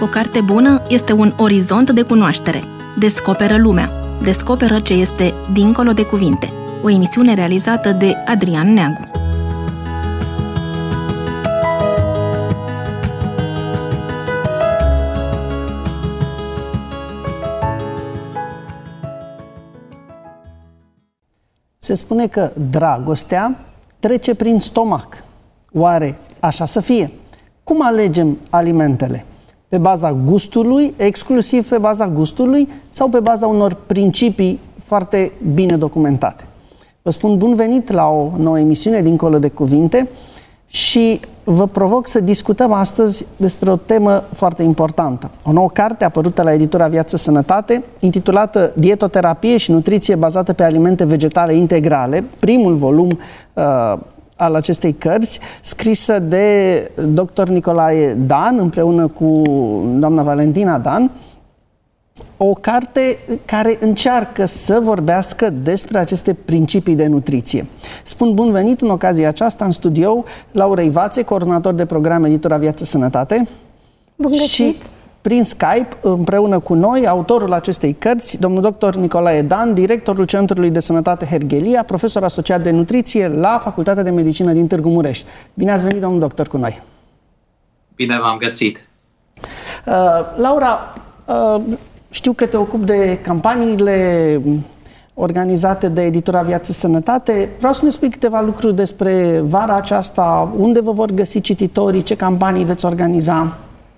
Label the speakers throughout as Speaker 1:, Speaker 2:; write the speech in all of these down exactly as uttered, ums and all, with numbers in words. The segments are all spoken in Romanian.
Speaker 1: O carte bună este un orizont de cunoaștere. Descoperă lumea. Descoperă ce este dincolo de cuvinte. O emisiune realizată de Adrian Neagu.
Speaker 2: Se spune că dragostea trece prin stomac. Oare așa să fie? Cum alegem alimentele? Pe baza gustului, exclusiv pe baza gustului, sau pe baza unor principii foarte bine documentate? Vă spun bun venit la o nouă emisiune Dincolo de Cuvinte și vă provoc să discutăm astăzi despre o temă foarte importantă. O nouă carte apărută la editura Viață Sănătate, intitulată Dietoterapie și nutriție bazată pe alimente vegetale integrale, primul volum uh, al acestei cărți, scrisă de doctor Nicolae Dan împreună cu doamna Valentina Dan, o carte care încearcă să vorbească despre aceste principii de nutriție. Spun bun venit în ocazia aceasta în studio Laurei Vațe, coordonator de program editura Viață Sănătate.
Speaker 3: Bun găsit!
Speaker 2: Și prin Skype, împreună cu noi, autorul acestei cărți, domnul doctor Nicolae Dan, directorul Centrului de Sănătate Herghelia, profesor asociat de nutriție la Facultatea de Medicină din Târgu Mureș. Bine ați venit, domnul doctor, cu noi!
Speaker 4: Bine v-am găsit!
Speaker 2: Uh, Laura, uh, știu că te ocupi de campaniile organizate de editura Viață Sănătate. Vreau să ne spui câteva lucruri despre vara aceasta, unde vă vor găsi cititorii, ce campanii veți organiza?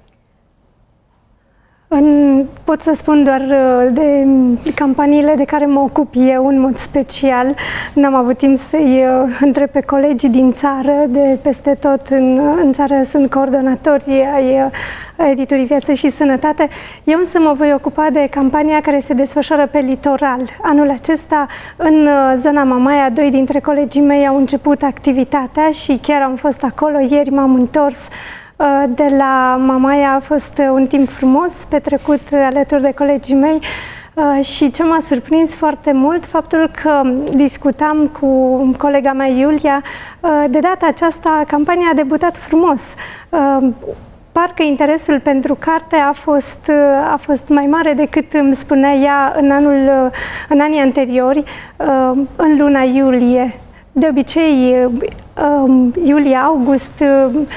Speaker 3: În, pot să spun doar de campaniile de care mă ocup eu în mod special. N-am avut timp să-i întreb pe colegii din țară, de peste tot în, în țară sunt coordonatori ai editurii Viață și Sănătate. Eu însă mă voi ocupa de campania care se desfășoară pe litoral. Anul acesta, în zona Mamaia, doi dintre colegii mei au început activitatea și chiar am fost acolo. Ieri m-am întors de la Mamaia. A fost un timp frumos petrecut alături de colegii mei și ce m-a surprins foarte mult, faptul că discutam cu colega mea Iulia, de data aceasta campania a debutat frumos. Parcă interesul pentru carte a fost, a fost mai mare decât îmi spunea ea în, anul, în anii anteriori, în luna iulie. De obicei, iulie-august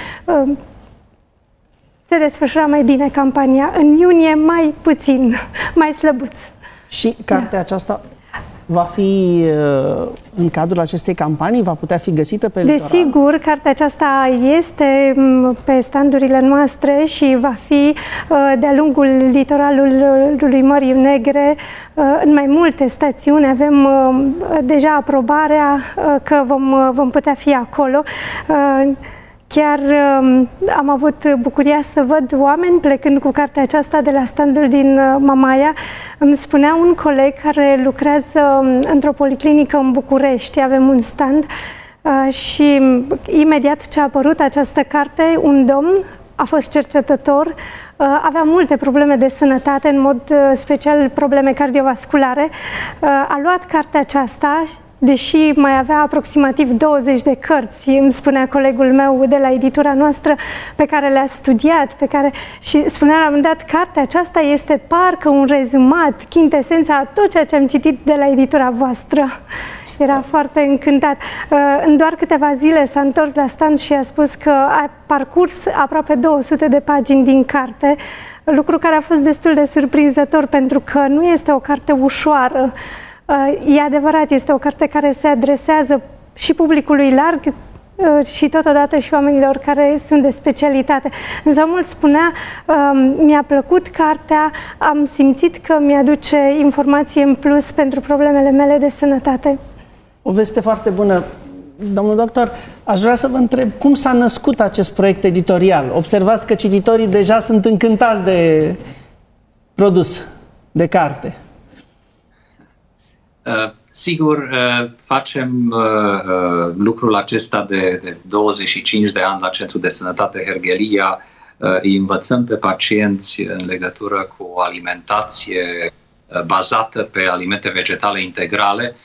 Speaker 3: se desfășura mai bine campania. În iunie mai puțin, mai slăbuț. Și
Speaker 2: cartea da. aceasta va fi în cadrul acestei campanii? Va putea fi găsită pe litoral?
Speaker 3: Desigur, cartea aceasta este pe standurile noastre și va fi de-a lungul litoralului Mării Negre în mai multe stațiuni. Avem deja aprobarea că vom, vom putea fi acolo. Chiar um, am avut bucuria să văd oameni plecând cu cartea aceasta de la standul din uh, Mamaia. Îmi spunea un coleg care lucrează um, într-o policlinică în București, avem un stand uh, și imediat ce a apărut această carte, un domn a fost cercetător, uh, avea multe probleme de sănătate, în mod uh, special probleme cardiovasculare, uh, a luat cartea aceasta, deși mai avea aproximativ douăzeci de cărți, îmi spunea colegul meu de la editura noastră, pe care le-a studiat, pe care și spunea la un moment dat, cartea aceasta este parcă un rezumat, chintesența a tot ceea ce am citit de la editura voastră. Era foarte încântat. În doar câteva zile s-a întors la stand și a spus că a parcurs aproape două sute de pagini din carte, lucru care a fost destul de surprinzător, pentru că nu este o carte ușoară. E adevărat, este o carte care se adresează și publicului larg și totodată și oamenilor care sunt de specialitate. Însă mult spunea, mi-a plăcut cartea, am simțit că mi-aduce informație în plus pentru problemele mele de sănătate.
Speaker 2: O veste foarte bună. Domnul doctor, aș vrea să vă întreb cum s-a născut acest proiect editorial. Observați că cititorii deja sunt încântați de produs, de carte.
Speaker 4: Uh, sigur, uh, facem uh, uh, lucrul acesta de, de douăzeci și cinci de ani la Centrul de Sănătate Herghelia. Uh, îi învățăm pe pacienți în legătură cu o alimentație uh, bazată pe alimente vegetale integrale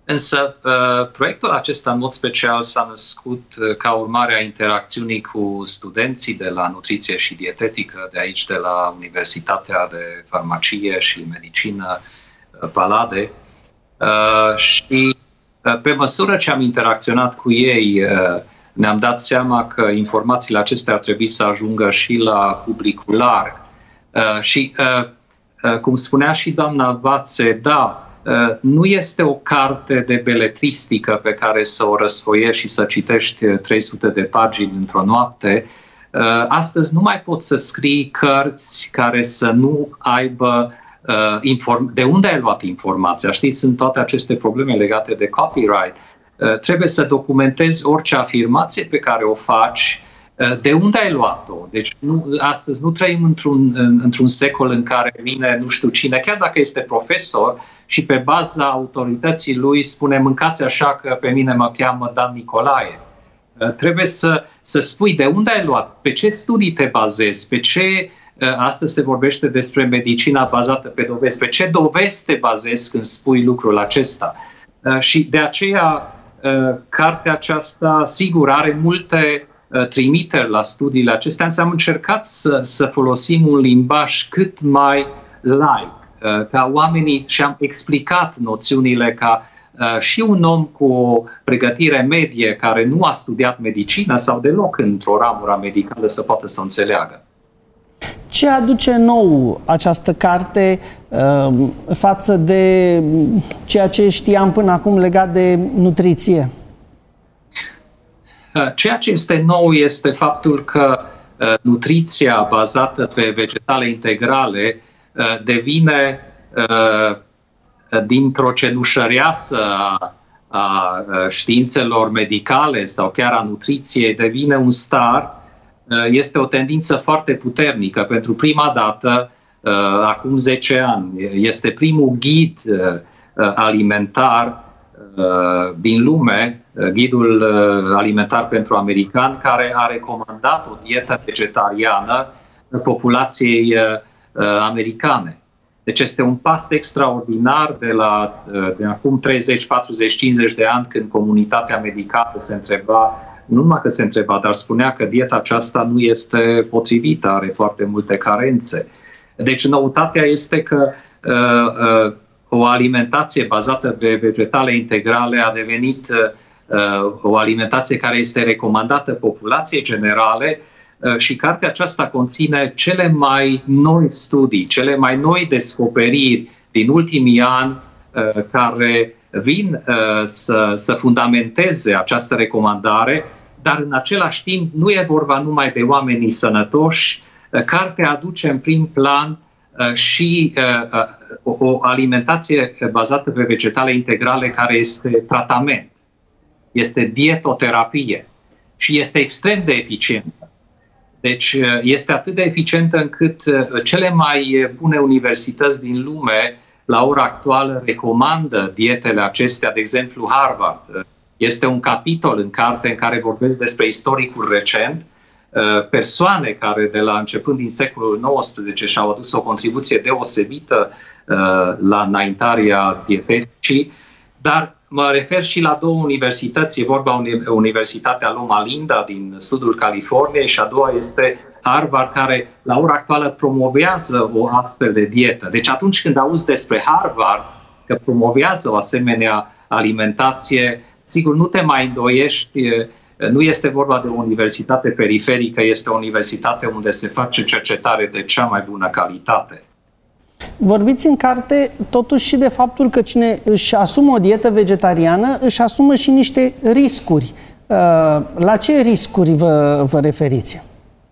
Speaker 4: Însă proiectul acesta, în mod special, s-a născut ca urmare a interacțiunii cu studenții de la nutriție și dietetică de aici, de la Universitatea de Farmacie și Medicină Palade. Și pe măsură ce am interacționat cu ei, ne-am dat seama că informațiile acestea ar trebui să ajungă și la publicul larg. Și, cum spunea și doamna Vațe, da, nu este o carte de beletristică pe care să o răsfoiești și să citești trei sute de pagini într-o noapte. Astăzi nu mai poți să scrii cărți care să nu aibă de unde ai luat informația. Știți, sunt toate aceste probleme legate de copyright. Trebuie să documentezi orice afirmație pe care o faci. De unde ai luat-o? Deci nu, astăzi nu trăim într-un, într-un secol în care vine nu știu cine, chiar dacă este profesor, și pe baza autorității lui spune mâncați așa că pe mine mă cheamă Dan Nicolae. Trebuie să, să spui de unde ai luat, pe ce studii te bazezi, pe ce, astăzi se vorbește despre medicina bazată pe dovezi, pe ce dovezi te bazezi când spui lucrul acesta. Și de aceea cartea aceasta, sigur, are multe trimiteri la studiile acestea, însă am încercat să, să folosim un limbaj cât mai light, ca oamenii, și am explicat noțiunile ca și un om cu o pregătire medie care nu a studiat medicină sau deloc într-o ramură medicală să poată să o înțeleagă.
Speaker 2: Ce aduce nou această carte uh, față de ceea ce știam până acum legat de nutriție?
Speaker 4: Ceea ce este nou este faptul că uh, nutriția bazată pe vegetale integrale uh, devine uh, dintr-o cenușăreasă a, a științelor medicale sau chiar a nutriției, devine un star. Este o tendință foarte puternică. Pentru prima dată, acum zece ani, este primul ghid alimentar din lume, ghidul alimentar pentru americani, care a recomandat o dietă vegetariană populației americane. Deci este un pas extraordinar de la de acum treizeci, patruzeci, cincizeci de ani, când comunitatea medicală se întreba, nu numai că se întreba, dar spunea că dieta aceasta nu este potrivită, are foarte multe carențe. Deci noutatea este că uh, uh, o alimentație bazată pe vegetale integrale a devenit uh, o alimentație care este recomandată populației generale uh, și cartea aceasta conține cele mai noi studii, cele mai noi descoperiri din ultimii ani uh, care vin uh, să, să fundamenteze această recomandare, dar în același timp nu e vorba numai de oamenii sănătoși. Uh, cartea aduce în prim plan uh, și uh, uh, o, o alimentație bazată pe vegetale integrale care este tratament, este dietoterapie și este extrem de eficientă. Deci uh, este atât de eficientă încât uh, cele mai bune universități din lume la ora actuală recomandă dietele acestea, de exemplu Harvard. Este un capitol în carte în care vorbesc despre istoricul recent, persoane care de la începând din secolul nouăsprezece și-au adus o contribuție deosebită la înaintarea dieteticii, dar mă refer și la două universități. E vorba de Universitatea Loma Linda din sudul Californiei și a doua este Harvard, care la ora actuală promovează o astfel de dietă. Deci atunci când auzi despre Harvard că promovează o asemenea alimentație, sigur nu te mai îndoiești, nu este vorba de o universitate periferică, este o universitate unde se face cercetare de cea mai bună calitate.
Speaker 2: Vorbiți în carte totuși și de faptul că cine își asumă o dietă vegetariană își asumă și niște riscuri. La ce riscuri vă, vă referiți?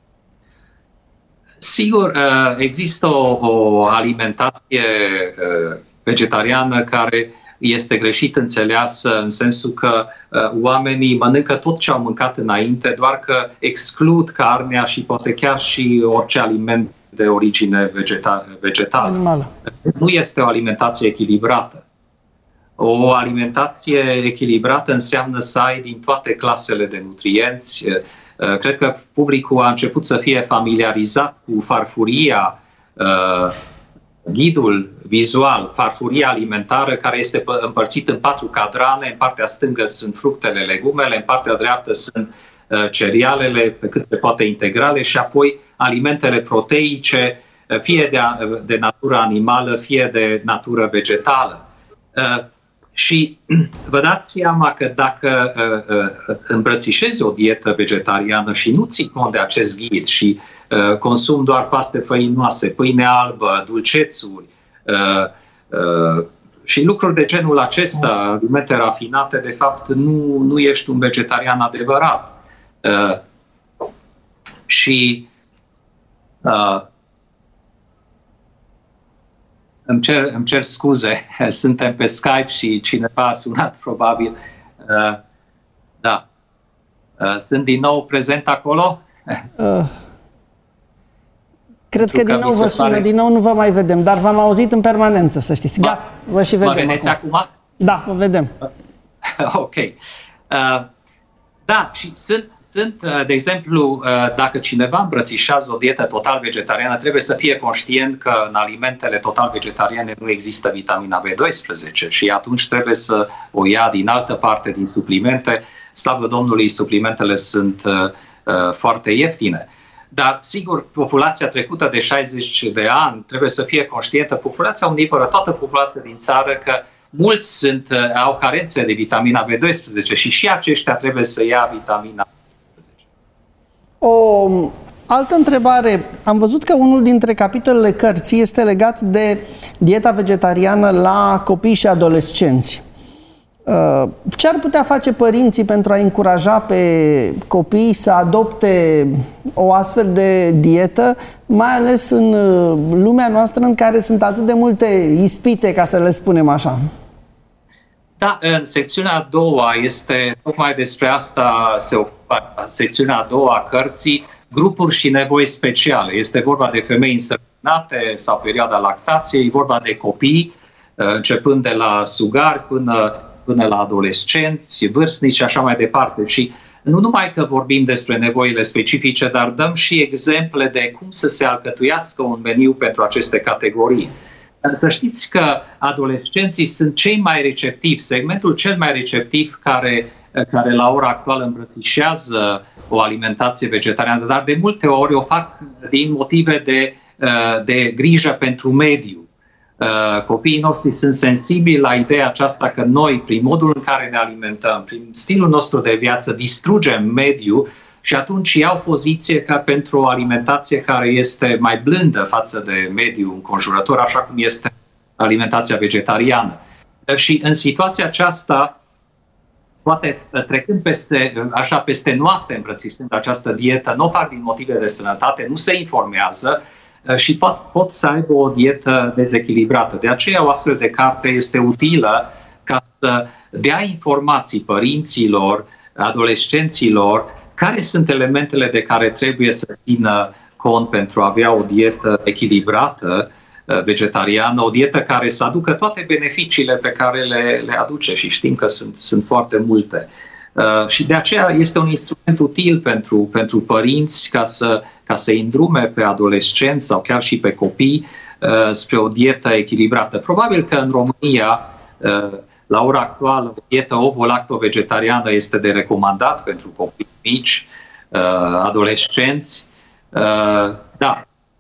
Speaker 4: Sigur, există o, o alimentație vegetariană care este greșit înțeleasă în sensul că oamenii mănâncă tot ce au mâncat înainte, doar că exclud carnea și poate chiar și orice aliment de origine vegetală.
Speaker 2: Animală.
Speaker 4: Nu este o alimentație echilibrată. O alimentație echilibrată înseamnă să ai din toate clasele de nutrienți. Cred că publicul a început să fie familiarizat cu farfuria, ghidul vizual, farfuria alimentară care este împărțită în patru cadrane. În partea stângă sunt fructele, legumele, în partea dreaptă sunt cerealele, pe cât se poate integrale, și apoi alimentele proteice, fie de, de natură animală, fie de natură vegetală. Și vă dați seama că dacă îmbrățișezi o dietă vegetariană și nu ții cont de acest ghid și consumi doar paste făinoase, pâine albă, dulcețuri și lucruri de genul acesta, alimente rafinate, de fapt nu, nu ești un vegetarian adevărat. Și Îmi cer, îmi cer scuze, suntem pe Skype și cineva a sunat, probabil. Uh, da. Uh, sunt din nou prezent acolo? Uh,
Speaker 2: cred că, că din nou vă sună, pare... din nou nu vă mai vedem, dar v-am auzit în permanență, să știți. Gata, vă și vedem.
Speaker 4: Mă vedeți acum? acum?
Speaker 2: Da, vă vedem.
Speaker 4: Uh, ok. Uh, Da, și sunt, sunt, de exemplu, dacă cineva îmbrățișează o dietă total vegetariană, trebuie să fie conștient că în alimentele total vegetariane nu există vitamina B doisprezece și atunci trebuie să o ia din altă parte, din suplimente. Slavă Domnului, suplimentele sunt uh, foarte ieftine. Dar, sigur, populația trecută de șaizeci de ani trebuie să fie conștientă, populația omnivoră, toată populația din țară, că mulți sunt, au carențe de vitamina B doisprezece și și aceștia trebuie să ia vitamina B doisprezece.
Speaker 2: O altă întrebare. Am văzut că unul dintre capitolele cărții este legat de dieta vegetariană la copii și adolescenți. Ce ar putea face părinții pentru a încuraja pe copii să adopte o astfel de dietă, mai ales în lumea noastră în care sunt atât de multe ispite, ca să le spunem așa?
Speaker 4: Da, în secțiunea a doua este tocmai despre asta se ocupă, secțiunea a doua a cărții, grupuri și nevoi speciale. Este vorba de femei însărcinate sau perioada lactației, vorba de copii, începând de la sugari până până la adolescenți, vârstnici și așa mai departe. Și nu numai că vorbim despre nevoile specifice, dar dăm și exemple de cum să se alcătuiască un meniu pentru aceste categorii. Să știți că adolescenții sunt cei mai receptivi, segmentul cel mai receptiv care, care la ora actuală îmbrățișează o alimentație vegetariană, dar de multe ori o fac din motive de, de grijă pentru mediu. Uh, copiii noștri sunt sensibili la ideea aceasta că noi, prin modul în care ne alimentăm, prin stilul nostru de viață, distrugem mediul și atunci iau poziție ca pentru o alimentație care este mai blândă față de mediul înconjurător, așa cum este alimentația vegetariană. Uh, și în situația aceasta, poate trecând peste, așa peste noapte îmbrățișând această dietă, nu o fac din motive de sănătate, nu se informează, și pot, pot să aibă o dietă dezechilibrată. De aceea o astfel de carte este utilă ca să dea informații părinților, adolescenților, care sunt elementele de care trebuie să țină cont pentru a avea o dietă echilibrată, vegetariană, o dietă care să aducă toate beneficiile pe care le, le aduce și știm că sunt, sunt foarte multe. Uh, și de aceea este un instrument util pentru, pentru părinți ca să, ca să îndrume pe adolescenți sau chiar și pe copii uh, spre o dietă echilibrată. Probabil că în România, uh, la ora actuală, o dietă ovo-lacto-vegetariană este de recomandat pentru copii mici, uh, adolescenți. Uh, da.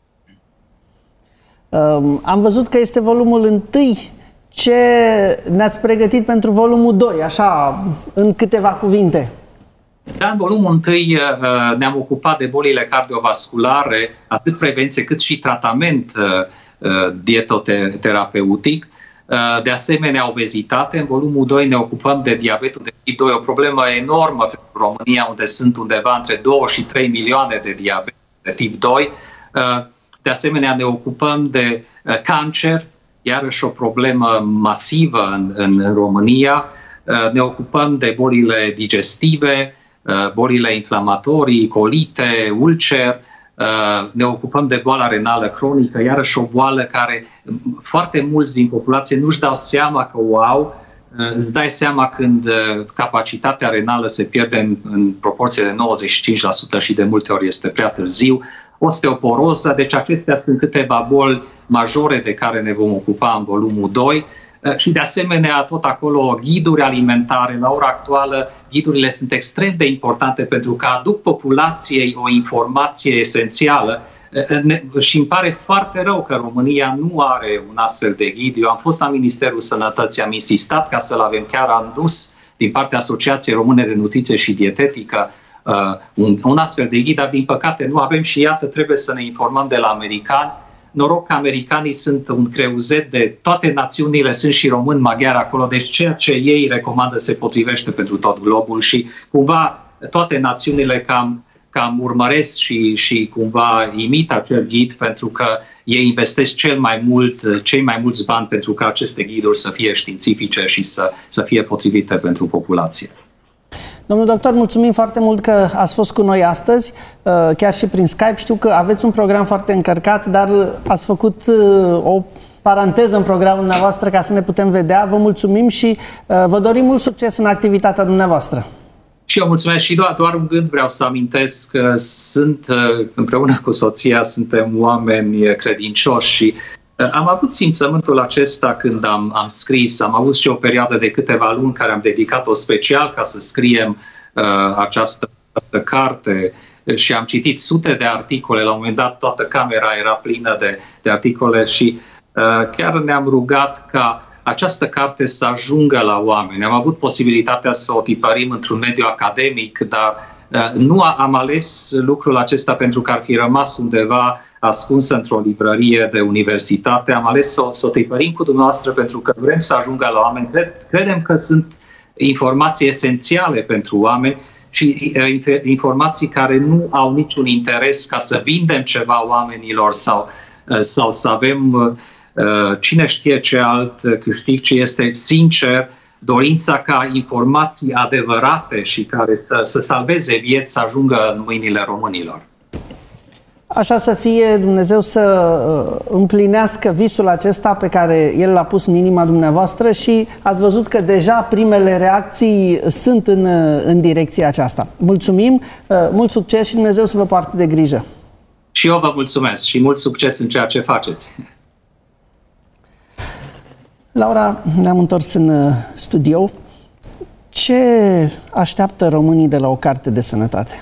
Speaker 2: Um, am văzut că este volumul întâi. Ce ne-ați pregătit pentru volumul doi, așa, în câteva cuvinte?
Speaker 4: Da, în volumul întâi ne-am ocupat de bolile cardiovasculare, atât prevenție cât și tratament dietoterapeutic. De asemenea, obezitate. În volumul doi ne ocupăm de diabetul de tip doi, o problemă enormă pentru România, unde sunt undeva între două și trei milioane de diabet de tip doi. De asemenea, ne ocupăm de cancer, iarăși o problemă masivă în, în România. Ne ocupăm de bolile digestive, bolile inflamatorii, colite, ulcer. Ne ocupăm de boala renală cronică, iarăși o boală care foarte mulți din populație nu-și dau seama că o au. Îți dai seama când capacitatea renală se pierde în, în proporție de nouăzeci și cinci la sută și de multe ori este prea târziu. osteoporoză. Deci acestea sunt câteva boli majore de care ne vom ocupa în volumul doi. Și de asemenea, tot acolo, ghiduri alimentare. La ora actuală, ghidurile sunt extrem de importante pentru că aduc populației o informație esențială. Și îmi pare foarte rău că România nu are un astfel de ghid. Eu am fost la Ministerul Sănătății, am insistat ca să-l avem, chiar am dus din partea Asociației Române de Nutriție și Dietetică uh, un, un astfel de ghid, dar din păcate nu avem și iată, trebuie să ne informăm de la americani. Noroc că americanii sunt un creuzet de toate națiunile, sunt și români, maghiari acolo, deci ceea ce ei recomandă se potrivește pentru tot globul și cumva toate națiunile cam, cam urmăresc și, și cumva imită acel ghid pentru că ei investesc cel mai mult, cei mai mulți bani pentru ca aceste ghiduri să fie științifice și să, să fie potrivite pentru populație.
Speaker 2: Domnul doctor, mulțumim foarte mult că ați fost cu noi astăzi, chiar și prin Skype. Știu că aveți un program foarte încărcat, dar ați făcut o paranteză în programul dumneavoastră ca să ne putem vedea. Vă mulțumim și vă dorim mult succes în activitatea dumneavoastră.
Speaker 4: Și eu mulțumesc și doar, doar un gând vreau să amintesc că sunt, împreună cu soția, suntem oameni credincioși și am avut simțământul acesta când am, am scris, am avut și o perioadă de câteva luni care am dedicat-o special ca să scriem uh, această, această carte și am citit sute de articole, la un moment dat toată camera era plină de, de articole și uh, chiar ne-am rugat ca această carte să ajungă la oameni. Am avut posibilitatea să o tipărim într-un mediu academic, dar uh, nu am ales lucrul acesta pentru că ar fi rămas undeva ascunsă într-o librărie de universitate. Am ales să, să o tipărim cu dumneavoastră pentru că vrem să ajungă la oameni. Cred, credem că sunt informații esențiale pentru oameni și uh, informații care nu au niciun interes ca să vindem ceva oamenilor sau, uh, sau să avem uh, cine știe ce alt câștig, ci este sincer dorința ca informații adevărate și care să, să salveze vieți să ajungă în mâinile românilor.
Speaker 2: Așa să fie, Dumnezeu să împlinească visul acesta pe care El l-a pus în inima dumneavoastră și ați văzut că deja primele reacții sunt în, în direcția aceasta. Mulțumim, mult succes și Dumnezeu să vă poarte de grijă.
Speaker 4: Și eu vă mulțumesc și mult succes în ceea ce faceți.
Speaker 2: Laura, ne-am întors în studio. Ce așteaptă românii de la o carte de sănătate?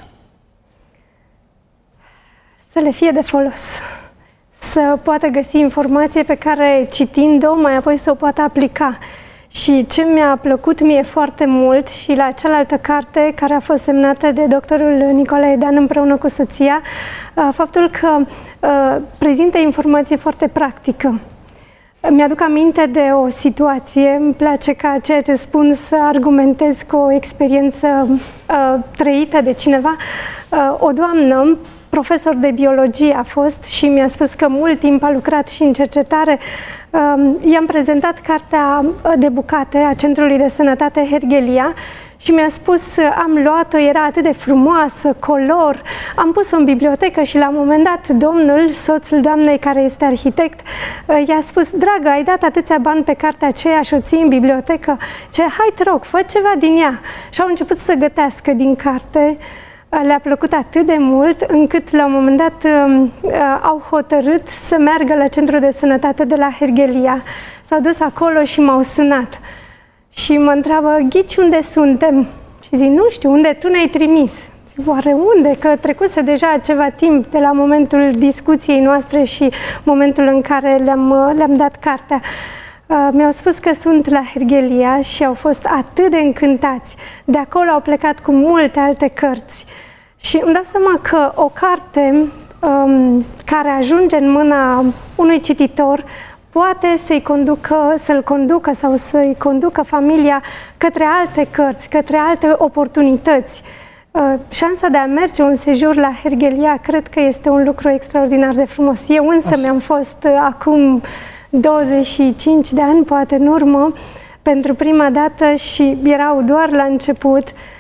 Speaker 3: Să le fie de folos. Să poată găsi informație pe care, citind-o, mai apoi să o poată aplica. Și ce mi-a plăcut mie foarte mult și la cealaltă carte care a fost semnată de doctorul Nicolae Dan împreună cu soția, faptul că prezintă informație foarte practică. Mi-aduc aminte de o situație, îmi place ca ceea ce spun să argumentez cu o experiență uh, trăită de cineva. Uh, o doamnă, profesor de biologie a fost și mi-a spus că mult timp a lucrat și în cercetare. Uh, i-am prezentat cartea de bucate a Centrului de Sănătate Herghelia și mi-a spus, am luat-o, era atât de frumoasă, color, am pus-o în bibliotecă și la un moment dat domnul, soțul doamnei care este arhitect, i-a spus, dragă, ai dat atâția bani pe cartea aceea și o ții în bibliotecă, ce, hai te rog, fă ceva din ea. Și au început să gătească din carte, le-a plăcut atât de mult încât la un moment dat au hotărât să meargă la Centrul de Sănătate de la Herghelia. S-au dus acolo și m-au sunat. Și mă întreabă, ghici, unde suntem? Și zic, nu știu, unde tu ne-ai trimis? Zic, oare unde? Că trecuse deja ceva timp de la momentul discuției noastre și momentul în care le-am, le-am dat cartea. Uh, mi-au spus că sunt la Herghelia și au fost atât de încântați. De acolo au plecat cu multe alte cărți. Și îmi dau seama că o carte um, care ajunge în mâna unui cititor poate să-i conducă, să-l conducă sau să-i conducă familia către alte cărți, către alte oportunități. Uh, șansa de a merge un sejur la Herghelia cred că este un lucru extraordinar de frumos. Eu însă As... mi-am fost uh, acum douăzeci și cinci de ani, poate în urmă, pentru prima dată și erau doar la început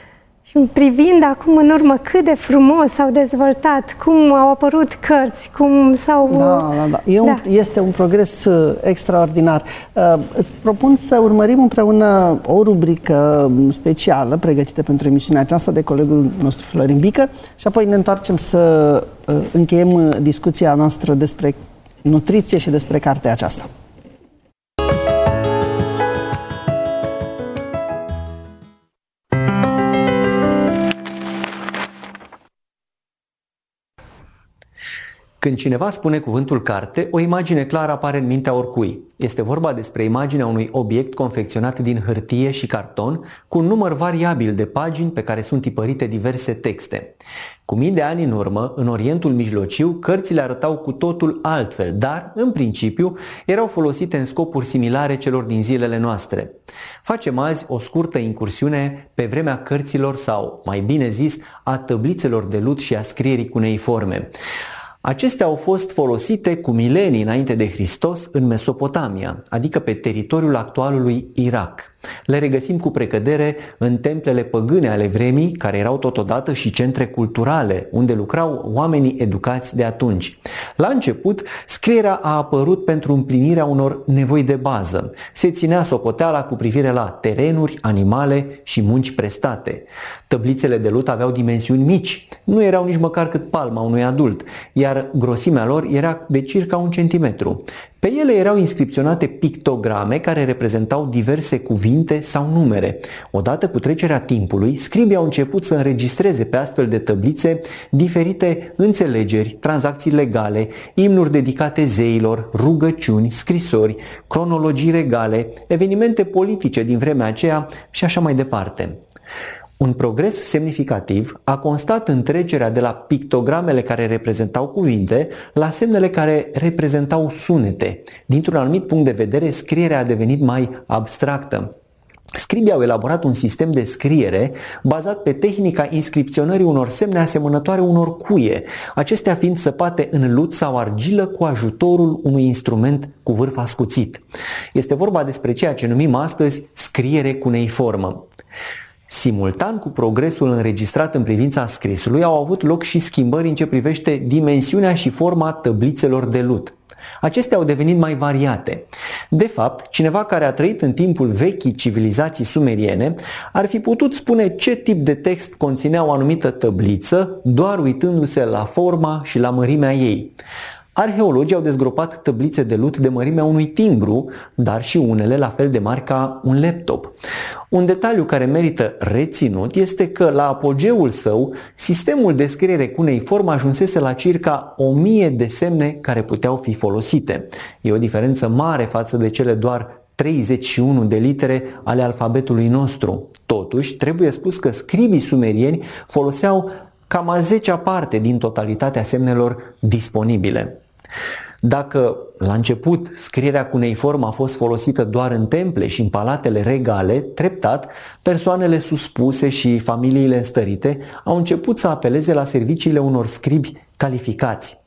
Speaker 3: Și privind acum în urmă cât de frumos s-au dezvoltat, cum au apărut cărți, cum s-au...
Speaker 2: Da, da, da. E un, da. Este un progres uh, extraordinar. Uh, îți propun să urmărim împreună o rubrică specială pregătită pentru emisiunea aceasta de colegul nostru Florin Bică și apoi ne întoarcem să uh, încheiem discuția noastră despre nutriție și despre cartea aceasta.
Speaker 5: Când cineva spune cuvântul carte, o imagine clară apare în mintea oricui. Este vorba despre imaginea unui obiect confecționat din hârtie și carton, cu un număr variabil de pagini pe care sunt tipărite diverse texte. Cu mii de ani în urmă, în Orientul Mijlociu, cărțile arătau cu totul altfel, dar, în principiu, erau folosite în scopuri similare celor din zilele noastre. Facem azi o scurtă incursiune pe vremea cărților sau, mai bine zis, a tăblițelor de lut și a scrierii cuneiforme. Acestea au fost folosite cu milenii înainte de Hristos în Mesopotamia, adică pe teritoriul actualului Irak. Le regăsim cu precădere în templele păgâne ale vremii, care erau totodată și centre culturale, unde lucrau oamenii educați de atunci. La început, scrierea a apărut pentru împlinirea unor nevoi de bază. Se ținea socoteala cu privire la terenuri, animale și munci prestate. Tăblițele de lut aveau dimensiuni mici, nu erau nici măcar cât palma unui adult, iar grosimea lor era de circa un centimetru. Pe ele erau inscripționate pictograme care reprezentau diverse cuvinte sau numere. Odată cu trecerea timpului, scribii au început să înregistreze pe astfel de tăblițe diferite înțelegeri, tranzacții legale, imnuri dedicate zeilor, rugăciuni, scrisori, cronologii regale, evenimente politice din vremea aceea și așa mai departe. Un progres semnificativ a constat în trecerea de la pictogramele care reprezentau cuvinte la semnele care reprezentau sunete. Dintr-un anumit punct de vedere, scrierea a devenit mai abstractă. Scribii au elaborat un sistem de scriere bazat pe tehnica inscripționării unor semne asemănătoare unor cuie, acestea fiind săpate în lut sau argilă cu ajutorul unui instrument cu vârf ascuțit. Este vorba despre ceea ce numim astăzi scriere cuneiformă. Simultan cu progresul înregistrat în privința scrisului au avut loc și schimbări în ce privește dimensiunea și forma tăblițelor de lut. Acestea au devenit mai variate. De fapt, cineva care a trăit în timpul vechii civilizații sumeriene ar fi putut spune ce tip de text conținea o anumită tăbliță doar uitându-se la forma și la mărimea ei. Arheologii au dezgropat tăblițe de lut de mărimea unui timbru, dar și unele la fel de mari ca un laptop. Un detaliu care merită reținut este că la apogeul său, sistemul de scriere cuneiformă ajunsese la circa o mie de semne care puteau fi folosite. E o diferență mare față de cele doar treizeci și unu de litere ale alfabetului nostru. Totuși, trebuie spus că scribii sumerieni foloseau cam a zecea parte din totalitatea semnelor disponibile. Dacă la început scrierea cuneiformă a fost folosită doar în temple și în palatele regale, treptat, persoanele suspuse și familiile înstărite au început să apeleze la serviciile unor scribi calificați.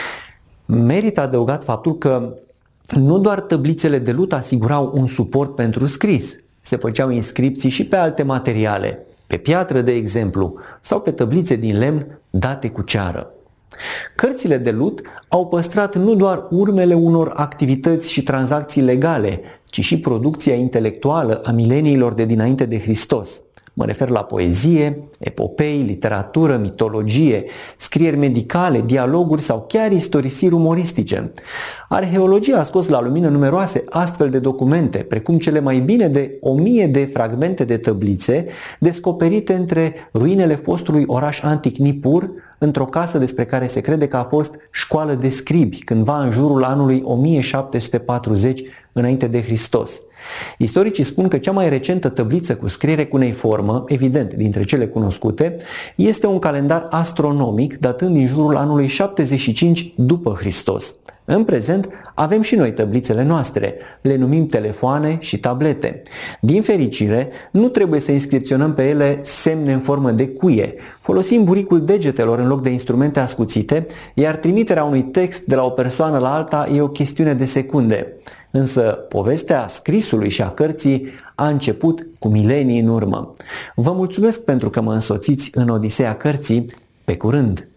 Speaker 5: Merită adăugat faptul că nu doar tăblițele de lut asigurau un suport pentru scris, se făceau inscripții și pe alte materiale, pe piatră de exemplu, sau pe tăblițe din lemn date cu ceară. Cărțile de lut au păstrat nu doar urmele unor activități și tranzacții legale, ci și producția intelectuală a mileniilor de dinainte de Hristos. Mă refer la poezie, epopei, literatură, mitologie, scrieri medicale, dialoguri sau chiar istorisiri umoristice. Arheologia a scos la lumină numeroase astfel de documente, precum cele mai bine de o mie de fragmente de tăblițe descoperite între ruinele fostului oraș antic Nippur, într-o casă despre care se crede că a fost școală de scribi cândva în jurul anului o mie șapte sute patruzeci înainte de Hristos. Istoricii spun că cea mai recentă tăbliță cu scriere cuneiformă, evident dintre cele cunoscute, este un calendar astronomic datând din jurul anului șaptezeci și cinci după Hristos. În prezent avem și noi tăblițele noastre, le numim telefoane și tablete. Din fericire, nu trebuie să inscripționăm pe ele semne în formă de cuie. Folosim buricul degetelor în loc de instrumente ascuțite, iar trimiterea unui text de la o persoană la alta e o chestiune de secunde. Însă povestea scrisului și a cărții a început cu milenii în urmă. Vă mulțumesc pentru că mă însoțiți în Odiseea cărții. Pe curând!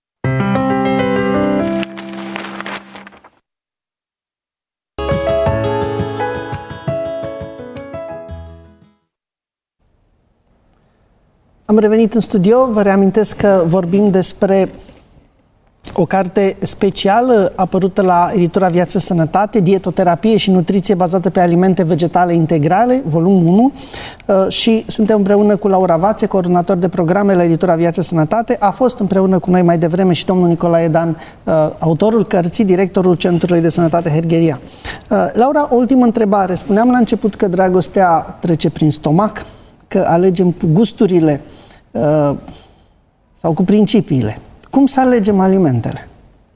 Speaker 2: Am revenit în studio, vă reamintesc că vorbim despre o carte specială apărută la editura Viață Sănătate, Dietoterapie și nutriție bazată pe alimente vegetale integrale, volumul unu, și suntem împreună cu Laura Vațe, coordonator de programe la editura Viață Sănătate. A fost împreună cu noi mai devreme și domnul Nicolae Dan, autorul cărții, directorul Centrului de Sănătate Hergheria. Laura, o ultimă întrebare. Spuneam la început că dragostea trece prin stomac, că alegem cu gusturile uh, sau cu principiile. Cum să alegem alimentele?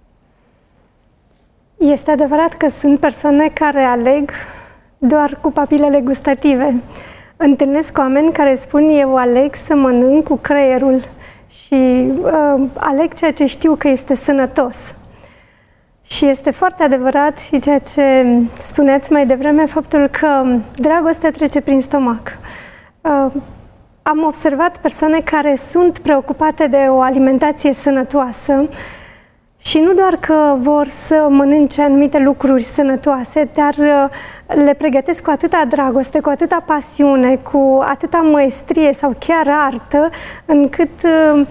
Speaker 3: Este adevărat că sunt persoane care aleg doar cu papilele gustative. Întâlnesc oameni care spun: eu aleg să mănânc cu creierul și uh, aleg ceea ce știu că este sănătos. Și este foarte adevărat și ceea ce spuneați mai devreme, faptul că dragostea trece prin stomac. Uh, am observat persoane care sunt preocupate de o alimentație sănătoasă și nu doar că vor să mănânce anumite lucruri sănătoase, dar uh, le pregătesc cu atâta dragoste, cu atâta pasiune, cu atâta măestrie sau chiar artă, încât uh,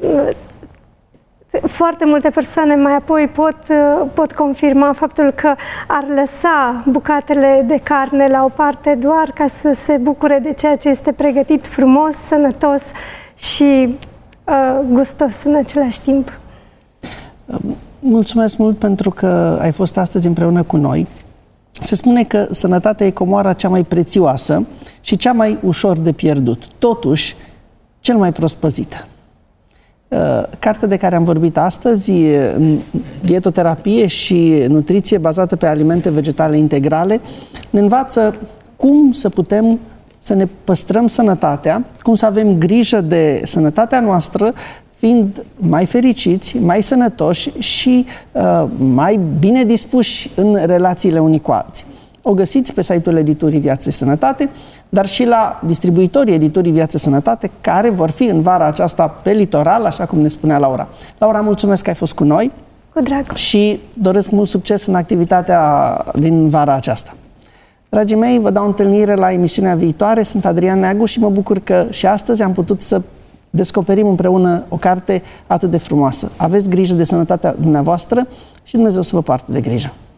Speaker 3: foarte multe persoane mai apoi pot, pot confirma faptul că ar lăsa bucatele de carne la o parte doar ca să se bucure de ceea ce este pregătit frumos, sănătos și uh, gustos în același timp.
Speaker 2: Mulțumesc mult pentru că ai fost astăzi împreună cu noi. Se spune că sănătatea e comoara cea mai prețioasă și cea mai ușor de pierdut, totuși cel mai prost păzită. Cartea de care am vorbit astăzi, Dietoterapie și nutriție bazată pe alimente vegetale integrale, ne învață cum să putem să ne păstrăm sănătatea, cum să avem grijă de sănătatea noastră, fiind mai fericiți, mai sănătoși și uh, mai bine dispuși în relațiile unii cu alții. O găsiți pe site-ul Editurii Viață și Sănătate, dar și la distribuitorii Editurii Viață și Sănătate, care vor fi în vara aceasta pe litoral, așa cum ne spunea Laura. Laura, mulțumesc că ai fost cu noi.
Speaker 3: Cu drag.
Speaker 2: Și doresc mult succes în activitatea din vara aceasta. Dragii mei, vă dau întâlnire la emisiunea viitoare. Sunt Adrian Neagu și mă bucur că și astăzi am putut să descoperim împreună o carte atât de frumoasă. Aveți grijă de sănătatea dumneavoastră și Dumnezeu să vă poarte de grijă.